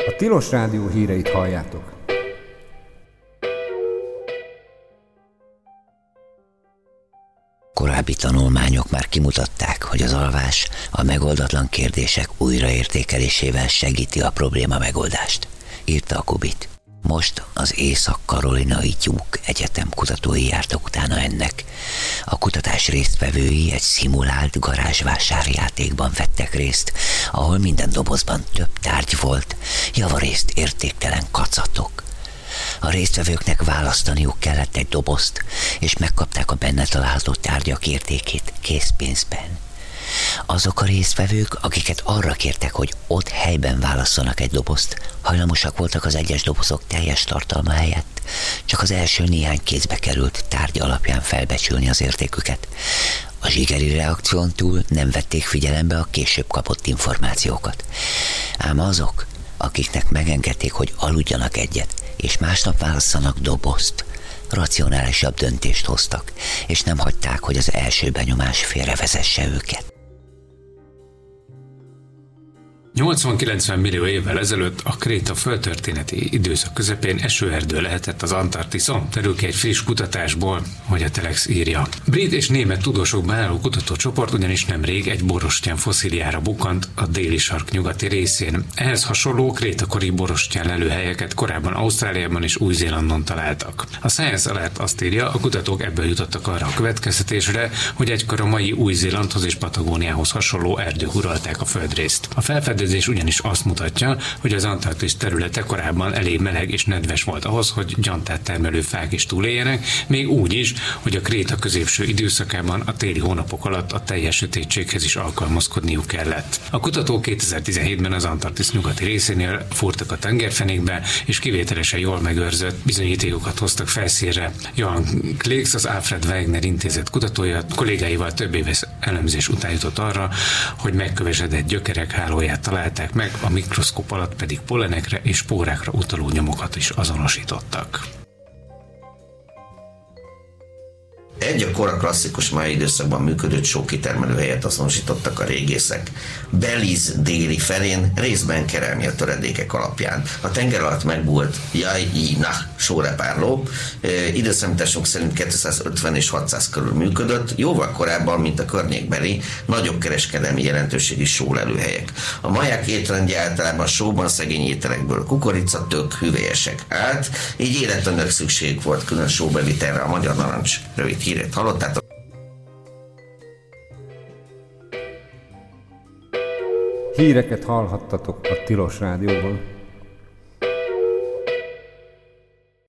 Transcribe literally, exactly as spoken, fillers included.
A Tilos Rádió híreit halljátok. Korábbi tanulmányok már kimutatták, hogy az alvás a megoldatlan kérdések újraértékelésével segíti a probléma megoldást, írta a Kubit. Most az Észak-Karolinai Duke Egyetem kutatói jártak utána ennek. A kutatás résztvevői egy szimulált garázsvásárjátékban vettek részt, ahol minden dobozban több tárgy volt, javarészt értéktelen kacatok. A résztvevőknek választaniuk kellett egy dobozt, és megkapták a benne található tárgyak értékét készpénzben. Azok a résztvevők, akiket arra kértek, hogy ott helyben válasszanak egy dobozt, hajlamosak voltak az egyes dobozok teljes tartalma helyett csak az első néhány kézbe került tárgy alapján felbecsülni az értéküket. A zsigeri reakción túl nem vették figyelembe a később kapott információkat. Ám azok, akiknek megengedték, hogy aludjanak egyet, és másnap válasszanak dobozt, racionálisabb döntést hoztak, és nem hagyták, hogy az első benyomás félrevezesse őket. nyolcvan-kilencven millió évvel ezelőtt a kréta földtörténeti időszak közepén esőerdő lehetett az Antarktiszon, derül ki egy friss kutatásból, hogy a Telex írja. Brit és német tudósokban álló kutatócsoport ugyanis nemrég egy borostyán fosszíliára bukkant a déli sark nyugati részén. Ehhez hasonló krétakori borostyán lelőhelyeket korábban Ausztráliában és Új-Zélandon találtak. A Science Alert azt írja, a kutatók ebből jutottak arra a következtetésre, hogy egykor a mai Új-Zélandhoz és Patagóniához hasonló erdők uralták a földrészt. A felfedezés ugyanis azt mutatja, hogy az Antarktisz területe korábban elég meleg és nedves volt ahhoz, hogy gyantát termelő fák is túléljenek, még úgy is, hogy a kréta középső időszakában a téli hónapok alatt a teljes sötétséghez is alkalmazkodniuk kellett. A kutatók kétezer-tizenhétben az Antarktisz nyugati részénél fúrtak a tengerfenékbe, és kivételesen jól megőrzött bizonyítékokat hoztak felszínre. Johan Kleix, az Alfred Wegener intézet kutatója kollégáival több éves elemzés után jutott arra, hogy megkövesedett gyökerek hálóját találták meg, a mikroszkóp alatt pedig pollenekre és spórákra utaló nyomokat is azonosítottak. Egy a kora klasszikus máj időszakban működő sókitermelő helyet azonosítottak a régészek Belize déli felén, részben kerámia töredékek alapján. A tenger alatt megbúlt Jai-i-Nah sórepárló, e, időszámításunk szerint kétszázötven és hatszáz körül működött, jóval korábban, mint a környékbeli nagyobb kereskedelmi jelentőségi sólelőhelyek. A maják étrendje általában sóban szegény ételekből kukorica, tök, hüvelyesek állt, így életlenül szükség volt külön sóbevitelre. A Magyar Narancs rövid hírét hallottátok. Híreket hallhattatok a Tilos Rádióban.